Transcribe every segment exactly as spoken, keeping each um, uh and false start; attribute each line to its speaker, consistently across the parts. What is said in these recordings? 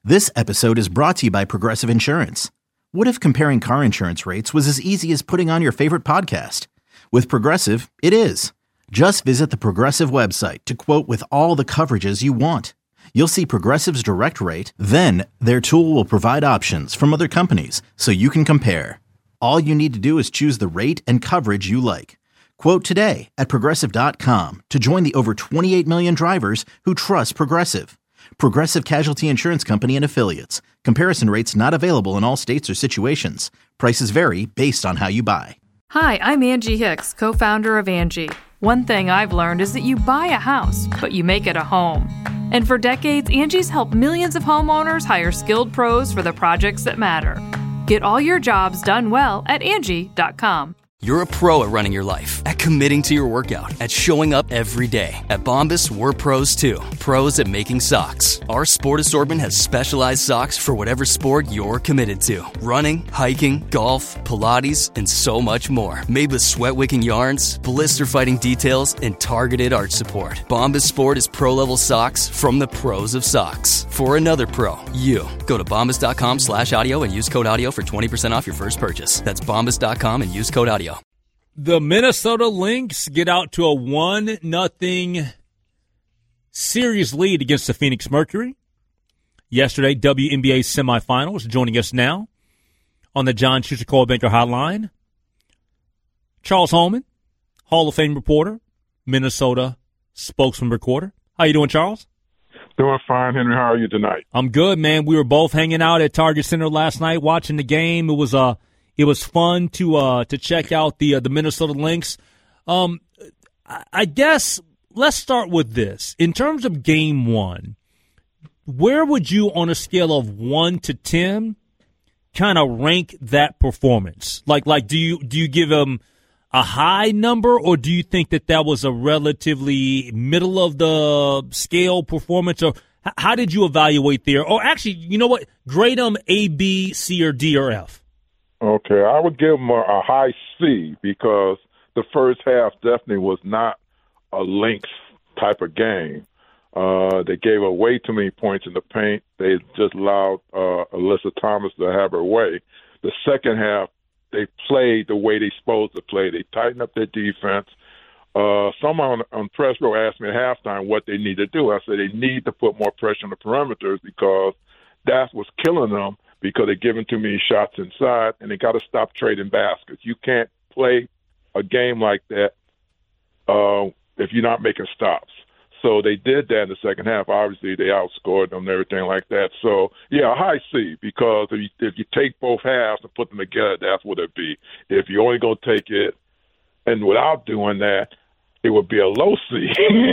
Speaker 1: This episode is brought to you by Progressive Insurance. What if comparing car insurance rates was as easy as putting on your favorite podcast? With Progressive, it is. Just visit the Progressive website to quote with all the coverages you want. You'll see Progressive's direct rate, then their tool will provide options from other companies so you can compare. All you need to do is choose the rate and coverage you like. Quote today at progressive dot com to join the over twenty-eight million drivers who trust Progressive. Progressive Casualty Insurance Company and Affiliates. Comparison rates not available in all states or situations. Prices vary based on how you buy.
Speaker 2: Hi, I'm Angie Hicks, co-founder of Angie. One thing I've learned is that you buy a house, but you make it a home. And for decades, Angie's helped millions of homeowners hire skilled pros for the projects that matter. Get all your jobs done well at Angie dot com.
Speaker 3: You're a pro at running your life, at committing to your workout, at showing up every day. At Bombas, we're pros too. Pros at making socks. Our sport assortment has specialized socks for whatever sport you're committed to. Running, hiking, golf, Pilates, and so much more. Made with sweat-wicking yarns, blister-fighting details, and targeted arch support. Bombas Sport is pro-level socks from the pros of socks. For another pro, you. Go to bombas.com slash audio and use code audio for twenty percent off your first purchase. That's bombas dot com and use code audio.
Speaker 4: The Minnesota Lynx get out to a one nothing series lead against the Phoenix Mercury. Yesterday, W N B A semifinals. Joining us now on the John Schuster Coldwell Banker Hotline, Charles Holman, Hall of Fame reporter, Minnesota spokesman recorder. How you doing, Charles?
Speaker 5: Doing fine, Henry. How are you tonight?
Speaker 4: I'm good, man. We were both hanging out at Target Center last night watching the game. It was a uh, It was fun to uh, to check out the uh, the Minnesota Lynx. Um, I guess let's start with this. In terms of game one, where would you, on a scale of one to ten, kind of rank that performance? Like, like do you do you give them a high number, or do you think that that was a relatively middle of the scale performance? Or how did you evaluate there? Or actually, you know what? Grade them A, B, C, or D, or F.
Speaker 5: Okay, I would give them a, a high C because the first half definitely was not a Lynx type of game. Uh, they gave away way too many points in the paint. They just allowed uh, Alyssa Thomas to have her way. The second half, they played the way they're supposed to play. They tightened up their defense. Uh, someone on press row asked me at halftime what they need to do. I said they need to put more pressure on the perimeters because that's what's killing them. Because they're giving too many shots inside, and they got to stop trading baskets. You can't play a game like that uh, if you're not making stops. So they did that in the second half. Obviously, they outscored them and everything like that. So, yeah, a high C, because if you, if you take both halves and put them together, that's what it'd be. If you're only going to take it, and without doing that, it would be a low C.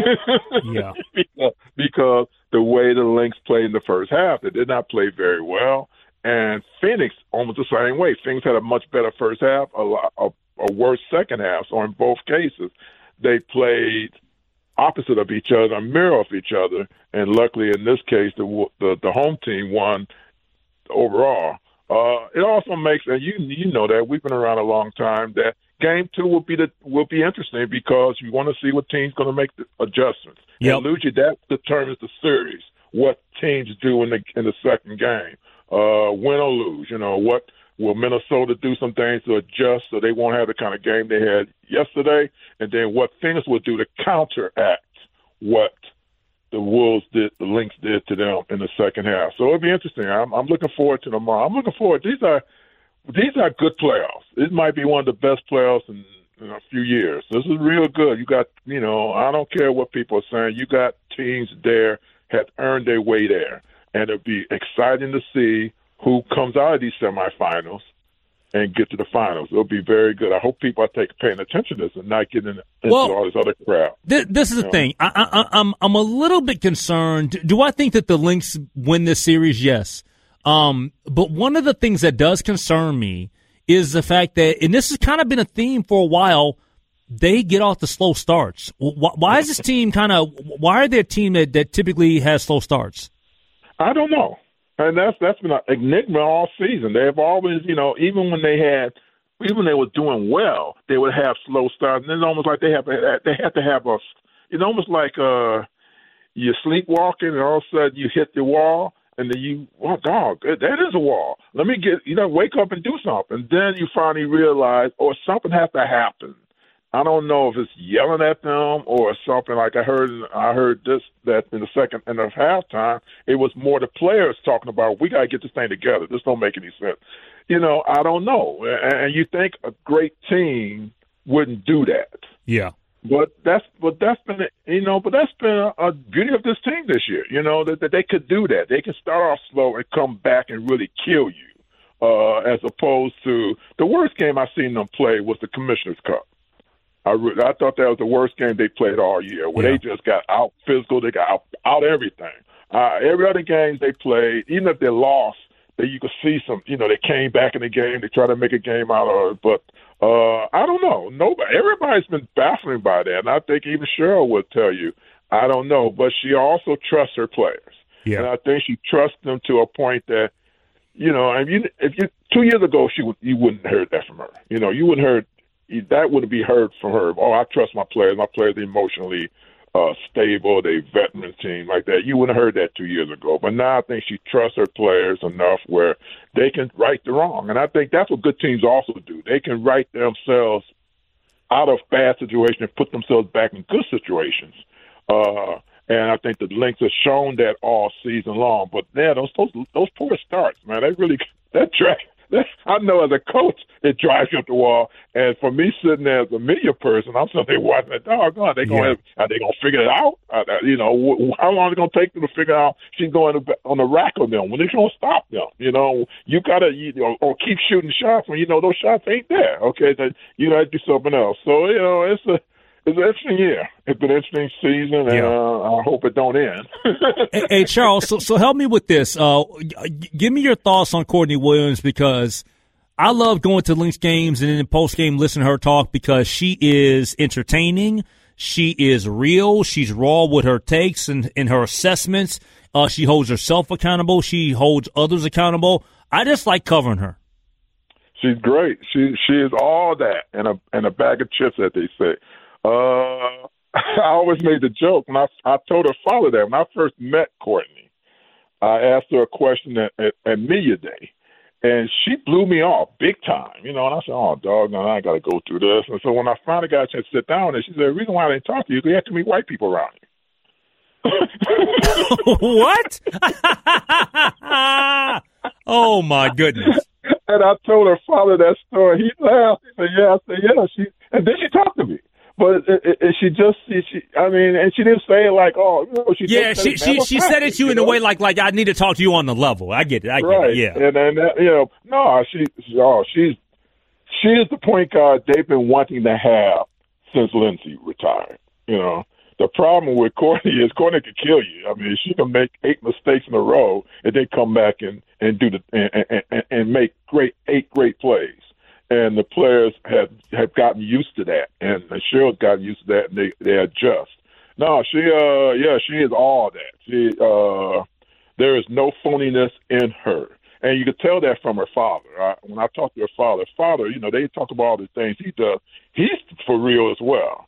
Speaker 4: Yeah.
Speaker 5: because, because the way the Lynx played in the first half, they did not play very well. And Phoenix, almost the same way. Phoenix had a much better first half, a, a, a worse second half. So in both cases, they played opposite of each other, a mirror of each other. And luckily, in this case, the the, the home team won overall. Uh, it also makes, and you you know that we've been around a long time, that game two will be the will be interesting because you want to see what team's going to make the adjustments.
Speaker 4: Yep.
Speaker 5: And Luigi, that determines the series. What teams do in the in the second game. Uh, win or lose, you know, what will Minnesota do some things to adjust so they won't have the kind of game they had yesterday, and then what Phoenix will do to counteract what the Wolves did, the Lynx did to them in the second half. So it'll be interesting. I'm, I'm looking forward to tomorrow. I'm looking forward. These are these are good playoffs. This might be one of the best playoffs in, in a few years. This is real good. You got, you know, I don't care what people are saying. You got teams there that earned their way there. And it'll be exciting to see who comes out of these semifinals and get to the finals. It'll be very good. I hope people are taking paying attention to this and not getting into
Speaker 4: well,
Speaker 5: all this other crap.
Speaker 4: Th- this is the know? thing. I, I, I'm I'm a little bit concerned. Do I think that the Lynx win this series? Yes. Um, but one of the things that does concern me is the fact that, and this has kind of been a theme for a while, they get off the slow starts. Why, why is this team kind of? Why are they a team that, that typically has slow starts?
Speaker 5: I don't know. And that's that's been an enigma all season. They have always, you know, even when they had, even when they were doing well, they would have slow starts. And it's almost like they have they had to have a, it's almost like uh, you're sleepwalking and all of a sudden you hit the wall and then you, oh, dog, that is a wall. Let me get, you know, wake up and do something. And then you finally realize, oh, something has to happen. I don't know if it's yelling at them or something. Like I heard, I heard this that in the second and of halftime, it was more the players talking about, we got to get this thing together. This don't make any sense. You know, I don't know. And you think a great team wouldn't do that?
Speaker 4: Yeah.
Speaker 5: But that's but that's been you know but that's been a, a beauty of this team this year. You know that, that they could do that. They can start off slow and come back and really kill you, uh, as opposed to the worst game I've seen them play was the Commissioner's Cup. I re- I thought that was the worst game they played all year, where yeah. they just got out physical. They got out, out everything. Uh, every other games they played, even if they lost, that you could see some. You know, they came back in the game. They tried to make a game out of it, but. Uh, I don't know. Nobody, everybody's been baffling by that, and I think even Cheryl would tell you, I don't know. But she also trusts her players,
Speaker 4: yeah.
Speaker 5: and I think she trusts them to a point that, you know, if you if you two years ago she would you wouldn't have heard that from her. You know, you wouldn't heard that wouldn't be heard from her. Oh, I trust my players. My players are emotionally uh, stable. They veteran team like that. You wouldn't have heard that two years ago. But now I think she trusts her players enough where they can right the wrong. And I think that's what good teams also do. They can right themselves out of bad situations and put themselves back in good situations. Uh, and I think the Lynx have shown that all season long. But, yeah, those those, those poor starts, man, they really – that track – I know as a coach, it drives you up the wall. And for me, sitting there as a media person, I'm sitting there watching that. Doggone, they going yeah. are they going to figure it out? Uh, you know, how long is it going to take them to figure out she's going to, on the rack of them? When they going to stop them? You know, you got to, you know, or keep shooting shots when you know those shots ain't there. Okay, then you got to do something else. So you know, it's a. It's an interesting year. It's been an interesting season, and yeah. uh, I hope it don't end.
Speaker 4: hey, hey, Charles, so, so help me with this. Uh, give me your thoughts on Courtney Williams, because I love going to Lynx games and then post-game listening to her talk, because she is entertaining. She is real. She's raw with her takes and, and her assessments. Uh, she holds herself accountable. She holds others accountable. I just like covering her.
Speaker 5: She's great. She she is all that and a, and a bag of chips, that they say. Uh, I always made the joke when I, I told her father that when I first met Courtney, I asked her a question at, at, at Media Day, and she blew me off big time, you know. And I said, "Oh, dog, no, I got to go through this." And so when I finally got a chance to sit down, and she said, "The reason why I didn't talk to you is because you had too many white people around you."
Speaker 4: What? Oh my goodness!
Speaker 5: And I told her father that story. He laughed. He said, "Yeah." I said, "Yeah." She and then she talked to me. But it, it, it, she just, she, she, I mean, and she didn't say it like, oh, you know, she
Speaker 4: yeah,
Speaker 5: just
Speaker 4: she
Speaker 5: said it,
Speaker 4: she, she said it to you in a way like, like I need to talk to you on the level. I get it, I get
Speaker 5: right.
Speaker 4: it, yeah.
Speaker 5: And then, you know, no, she, she, oh, she's, she is the point guard they've been wanting to have since Lindsay retired. You know, the problem with Courtney is Courtney could kill you. I mean, she can make eight mistakes in a row and then come back and, and do the and, and, and make great eight great plays. And the players have, have gotten used to that, and Cheryl's gotten used to that, and they, they adjust. No, she, uh, yeah, she is all that. She, uh, there is no phoniness in her, and you could tell that from her father. I, when I talked to her father, father, you know, they talk about all the things he does. He's for real as well,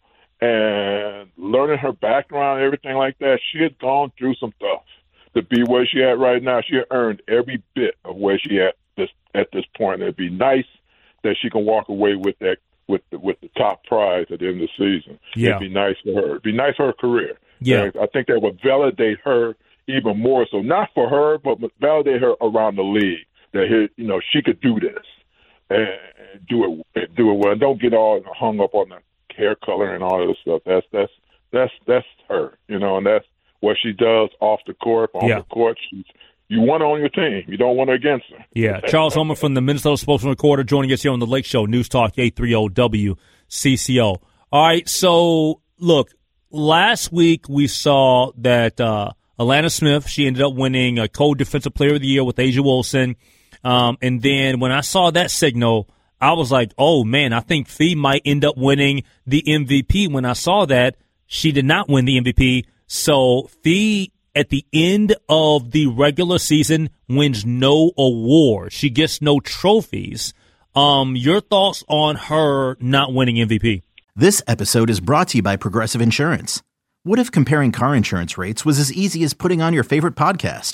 Speaker 5: and learning her background, everything like that. She had gone through some stuff to be where she at right now. She had earned every bit of where she at this at this point. It'd be nice that she can walk away with that with the, with the top prize at the end of the season.
Speaker 4: Yeah.
Speaker 5: It'd be nice for her. It'd be nice for her career.
Speaker 4: Yeah.
Speaker 5: And I think that would validate her even more so, not for her, but validate her around the league, that, you know, she could do this and do it and do it well. And don't get all hung up on the hair color and all of this stuff. That's that's that's that's her, you know, and that's what she does off the court. On
Speaker 4: yeah.
Speaker 5: the court, she's You want her on your team. You don't want her against her.
Speaker 4: Yeah. Charles Homer from the Minnesota Sports Recorder joining us here on the Lake Show, News Talk eight thirty W C C O. All right, so, look, last week we saw that uh, Alana Smith, she ended up winning a co-defensive player of the year with A'ja Wilson. Um, and then when I saw that signal, I was like, oh, man, I think Fee might end up winning the M V P. When I saw that, she did not win the M V P. So Fee, at the end of the regular season, wins no award. She gets no trophies. Um, your thoughts on her not winning M V P?
Speaker 1: This episode is brought to you by Progressive Insurance. What if comparing car insurance rates was as easy as putting on your favorite podcast?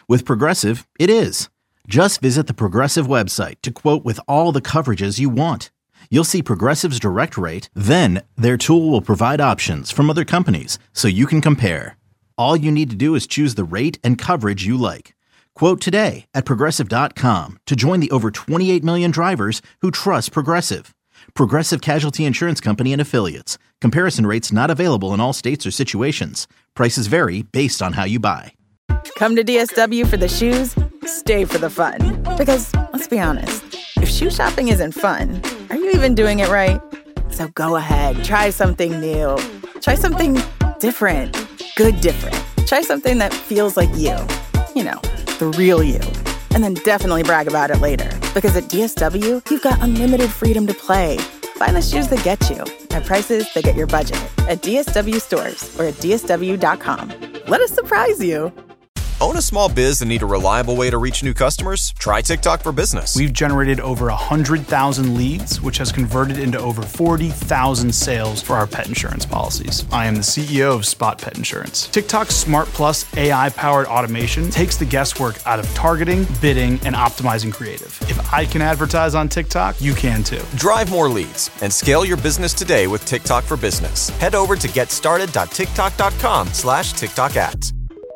Speaker 1: With Progressive, it is. Just visit the Progressive website to quote with all the coverages you want. You'll see Progressive's direct rate, then their tool will provide options from other companies so you can compare. All you need to do is choose the rate and coverage you like. Quote today at Progressive dot com to join the over twenty-eight million drivers who trust Progressive. Progressive Casualty Insurance Company and Affiliates. Comparison rates not available in all states or situations. Prices vary based on how you buy.
Speaker 6: Come to D S W for the shoes, stay for the fun. Because, let's be honest, if shoe shopping isn't fun, are you even doing it right? So go ahead, try something new. Try something different. Good different. Try something that feels like you. You know, the real you. And then definitely brag about it later. Because at D S W, you've got unlimited freedom to play. Find the shoes that get you at prices that get your budget at D S W stores or at D S W dot com. Let us surprise you.
Speaker 7: Own a small biz and need a reliable way to reach new customers? Try TikTok for Business.
Speaker 8: We've generated over one hundred thousand leads, which has converted into over forty thousand sales for our pet insurance policies. I am the C E O of Spot Pet Insurance. TikTok's Smart Plus A I-powered automation takes the guesswork out of targeting, bidding, and optimizing creative. If I can advertise on TikTok, you can too.
Speaker 7: Drive more leads and scale your business today with TikTok for Business. Head over to getstarted.tiktok.com slash TikTok ads.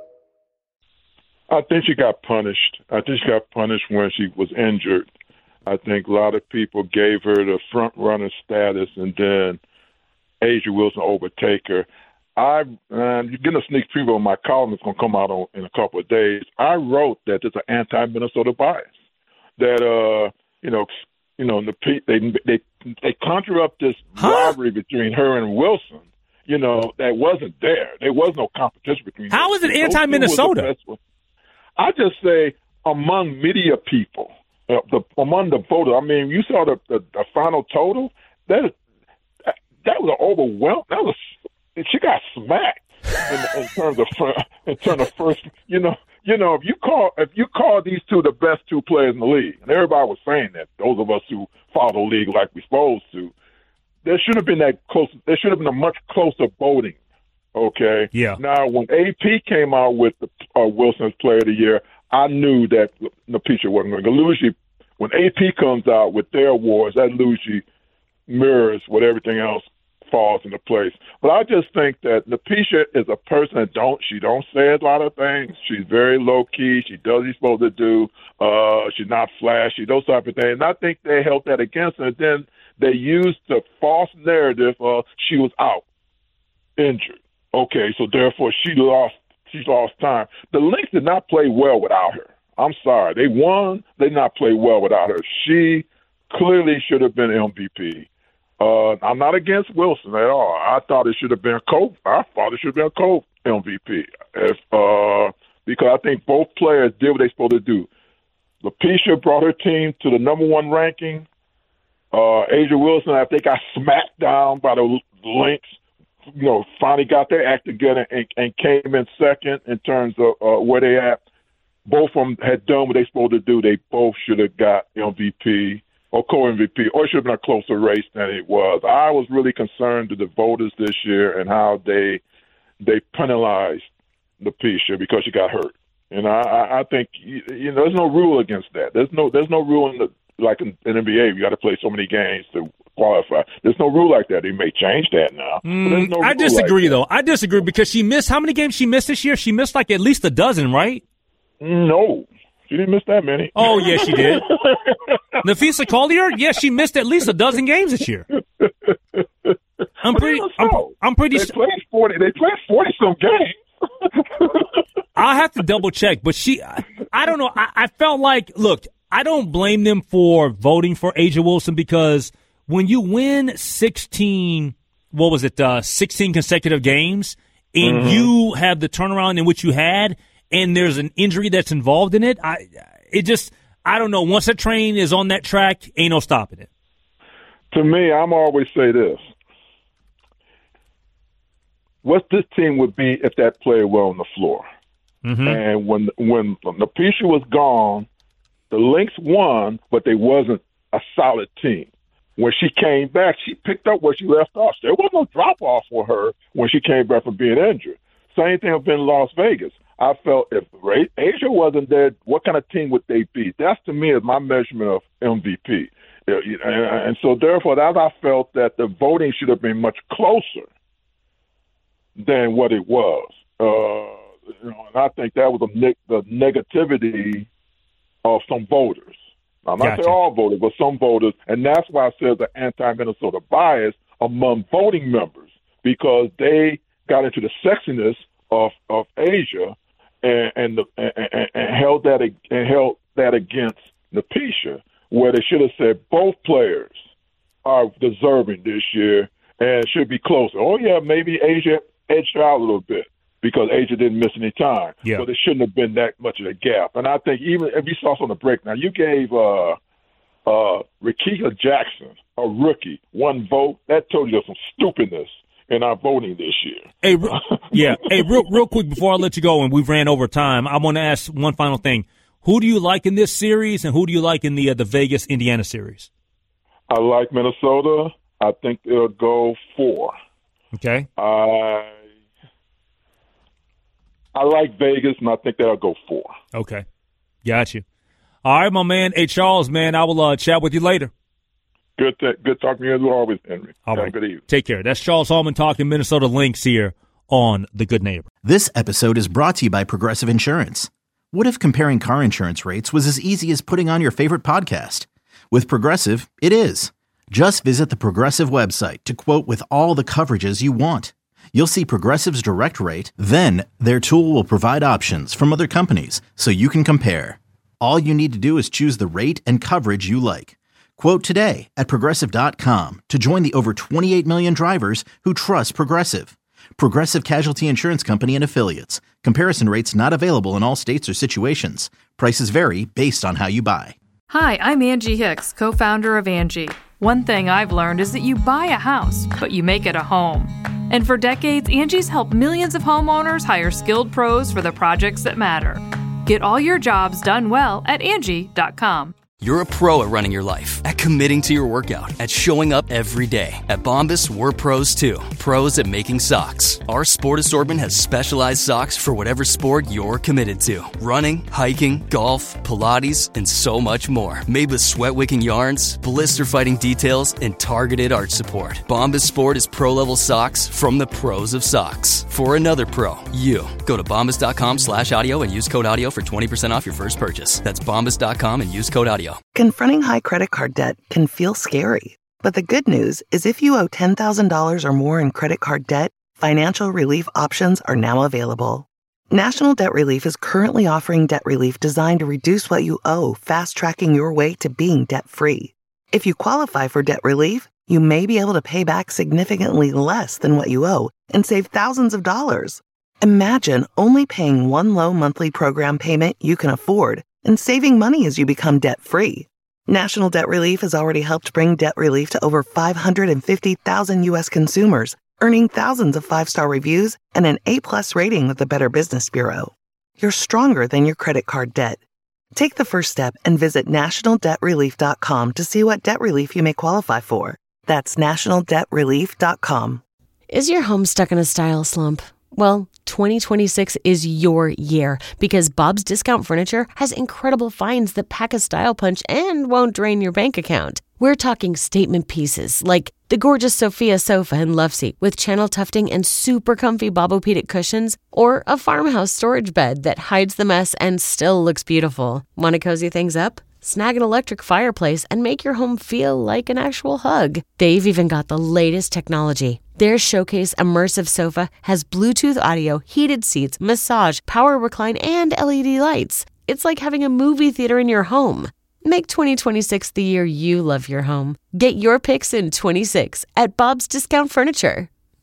Speaker 5: I think she got punished. I think she got punished when she was injured. I think a lot of people gave her the front runner status, and then A'ja Wilson overtake her. I and you're getting a sneak preview on my column that's going to come out on, in a couple of days. I wrote that there's an anti-Minnesota bias. That uh, you know, you know, the they they they conjure up this huh? rivalry between her and Wilson. You know, that wasn't there. There was no competition between.
Speaker 4: How is it anti-Minnesota?
Speaker 5: I just say among media people, uh, the, among the voters. I mean, you saw the, the, the final total. That that was an overwhelm. That was she got smacked in, in terms of in terms of first. You know, you know if you call if you call these two the best two players in the league, and everybody was saying that. Those of us who follow the league like we're supposed to, there should have been that close. There should have been a much closer voting. Okay.
Speaker 4: Yeah.
Speaker 5: Now, when A P came out with the, uh, Wilson's Player of the Year, I knew that Napisha wasn't going to lose. When A P comes out with their awards, that usually mirrors what everything else falls into place. But I just think that Napisha is a person that don't she don't say a lot of things. She's very low key. She does what she's supposed to do. Uh, she's not flashy. Those type of things. And I think they held that against her. And then they used the false narrative of she was out, injured. Okay, so therefore she lost. She lost time. The Lynx did not play well without her. I'm sorry, they won. They did not play well without her. She clearly should have been M V P. Uh, I'm not against Wilson at all. I thought it should have been a co. I thought it should have been a co M V P. If uh, because I think both players did what they supposed to do. Napisha brought her team to the number one ranking. Uh, A'ja Wilson, I think, got smacked down by the Lynx. You know, finally got their act together and, and came in second in terms of uh, where they at. Both of them had done what they supposed to do. They both should have got M V P or co-M V P, or it should have been a closer race than it was. I was really concerned to the voters this year and how they they penalized Napisha because she got hurt. And I, I think you know there's no rule against that. There's no there's no rule in the like in, in N B A. You got to play so many games to qualify. There's no rule like that. They may change that now.
Speaker 4: Mm,
Speaker 5: no
Speaker 4: I disagree,
Speaker 5: like
Speaker 4: though. I disagree because she missed how many games she missed this year? She missed like at least a dozen, right?
Speaker 5: No, she didn't miss that many.
Speaker 4: Oh, yes, she did. Napheesa Collier? Yes, she missed at least a dozen games this year. I'm pretty. I'm, I'm pretty.
Speaker 5: They played forty. They played forty some games.
Speaker 4: I'll have to double check, but she. I, I don't know. I, I felt like look. I don't blame them for voting for A'ja Wilson because when you win sixteen, what was it, uh, sixteen consecutive games, and mm-hmm. you have the turnaround in which you had, and there's an injury that's involved in it, I, it just, I don't know. Once a train is on that track, ain't no stopping it.
Speaker 5: To me, I'm always say this. What this team would be if that player were on the floor. Mm-hmm. And when when Napisha was gone, the Lynx won, but they wasn't a solid team. When she came back, she picked up where she left off. There was no drop-off for her when she came back from being injured. Same thing have been in Las Vegas. I felt if Asia wasn't there, what kind of team would they be? That's, to me, is my measurement of M V P. And so, therefore, that I felt that the voting should have been much closer than what it was. Uh, you know, and I think that was a ne- the negativity of some voters. I'm not
Speaker 4: Gotcha.
Speaker 5: saying all voters, but some voters. And that's why I said the anti-Minnesota bias among voting members, because they got into the sexiness of, of Asia and and, the, and and held that and held that against Napisha, where they should have said both players are deserving this year and should be closer. Oh yeah, maybe Asia edged out a little bit because Asia didn't miss any time,
Speaker 4: yeah.
Speaker 5: but it shouldn't have been that much of a gap. And I think even if you saw us on the break, now you gave uh, uh, Rickea Jackson, a rookie, one vote. That told you some stupidness in our voting this year.
Speaker 4: Hey, yeah. Hey, real, real quick before I let you go, and we've ran over time, I want to ask one final thing. Who do you like in this series, and who do you like in the uh, the Vegas Indiana series?
Speaker 5: I like Minnesota. I think they'll go four.
Speaker 4: Okay.
Speaker 5: I I like Vegas, and I think they'll go four.
Speaker 4: Okay. Got you. All right, my man. Hey, Charles, man, I will uh, chat with you later.
Speaker 5: Good, to, good talking to you as always, Henry.
Speaker 4: All right.
Speaker 5: Good evening.
Speaker 4: Take care. That's Charles Hallman talking Minnesota Lynx here on The Good Neighbor.
Speaker 1: This episode is brought to you by Progressive Insurance. What if comparing car insurance rates was as easy as putting on your favorite podcast? With Progressive, it is. Just visit the Progressive website to quote with all the coverages you want. You'll see Progressive's direct rate, then their tool will provide options from other companies so you can compare. All you need to do is choose the rate and coverage you like. Quote today at Progressive dot com to join the over twenty-eight million drivers who trust Progressive. Progressive Casualty Insurance Company and Affiliates. Comparison rates not available in all states or situations. Prices vary based on how you buy.
Speaker 2: Hi, I'm Angie Hicks, co-founder of Angie. One thing I've learned is that you buy a house, but you make it a home. And for decades, Angie's helped millions of homeowners hire skilled pros for the projects that matter. Get all your jobs done well at Angie dot com.
Speaker 3: You're a pro at running your life, at committing to your workout, at showing up every day. At Bombas, we're pros too. Pros at making socks. Our sport assortment has specialized socks for whatever sport you're committed to. Running, hiking, golf, Pilates, and so much more. Made with sweat-wicking yarns, blister-fighting details, and targeted arch support. Bombas Sport is pro-level socks from the pros of socks. For another pro, you. Go to bombas.com slash audio and use code audio for twenty percent off your first purchase. That's bombas dot com and use code audio.
Speaker 9: Confronting high credit card debt can feel scary, but the good news is if you owe ten thousand dollars or more in credit card debt, financial relief options are now available. National Debt Relief is currently offering debt relief designed to reduce what you owe, fast-tracking your way to being debt-free. If you qualify for debt relief, you may be able to pay back significantly less than what you owe and save thousands of dollars. Imagine only paying one low monthly program payment you can afford and saving money as you become debt-free. National Debt Relief has already helped bring debt relief to over five hundred fifty thousand U S consumers, earning thousands of five-star reviews and an A-plus rating with the Better Business Bureau. You're stronger than your credit card debt. Take the first step and visit national debt relief dot com to see what debt relief you may qualify for. That's national debt relief dot com.
Speaker 10: Is your home stuck in a style slump? Well, twenty twenty-six is your year because Bob's Discount Furniture has incredible finds that pack a style punch and won't drain your bank account. We're talking statement pieces like the gorgeous Sophia sofa and love seat with channel tufting and super comfy Bobopedic cushions, or a farmhouse storage bed that hides the mess and still looks beautiful. Want to cozy things up? Snag an electric fireplace and make your home feel like an actual hug. They've even got the latest technology. Their Showcase Immersive Sofa has Bluetooth audio, heated seats, massage, power recline, and L E D lights. It's like having a movie theater in your home. Make twenty twenty-six the year you love your home. Get your picks in twenty-six at Bob's Discount Furniture.